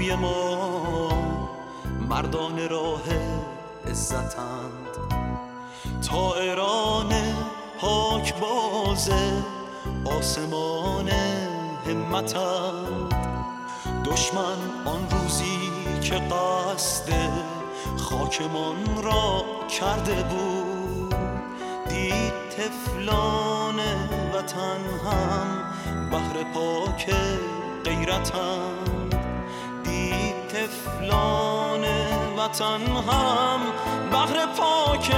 کوی ما مردان راه عزتند، طائران پاک باز آسمان همتند. دشمن آن روزی که قصد خاکمان را کرده بود، دید طفلان وطن هم بحر پاک غیرتند. دید طفلان وطن هم بحر پاک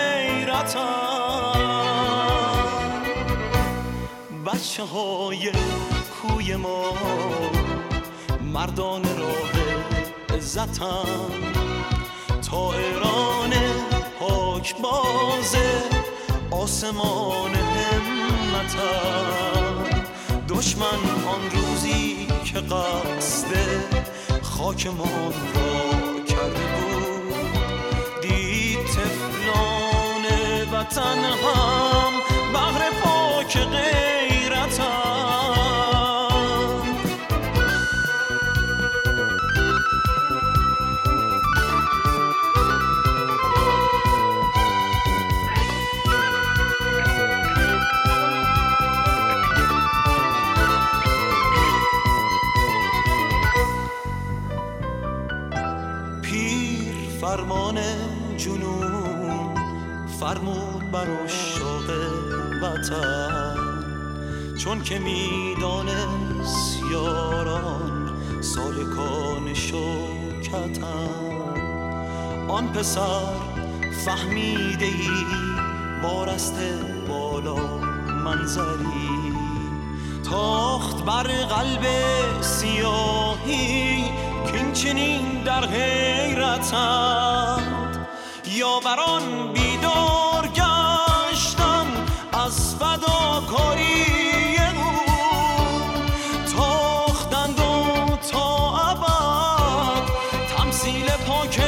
غیرتند. بچه های کوی ما مردان راه عزتند، طائران پاک باز آسمان همتند. دشمن آن روزی که قصد خاکمان را کرده بود، دید طفلان وطن هم بحر پاک غیرتند. فرمان جنون فرمود بر عشاق وطن، چون که میدانست یاران سالکان شوکتند. آن پسر فهمیده ای وارست بالا منظری، تاخت بر قلب سیاهی که این چنین در حیرتند. یاوران بیدار گشتند از فداکاری او، تاختند و تا ابد تمثیل پاک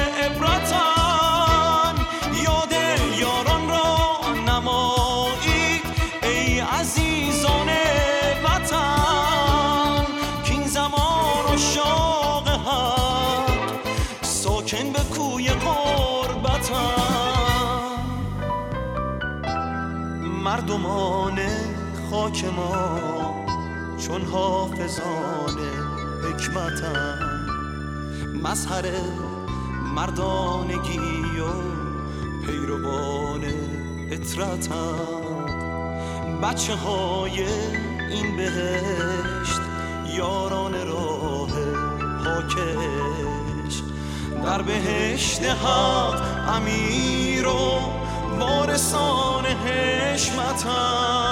عبرتند. یاد یاران را نمایید ای عزیزان وطن، که این زمان و شاق حق ساکن به کوی غربتند. مردمان خاک ما چون حافظان حکمتند، مظهر مردانگی و پیروان اطرتند. بچه های این بهشت یاران راه پاکش، در بهشت حق امیر و وارثان حشمتند.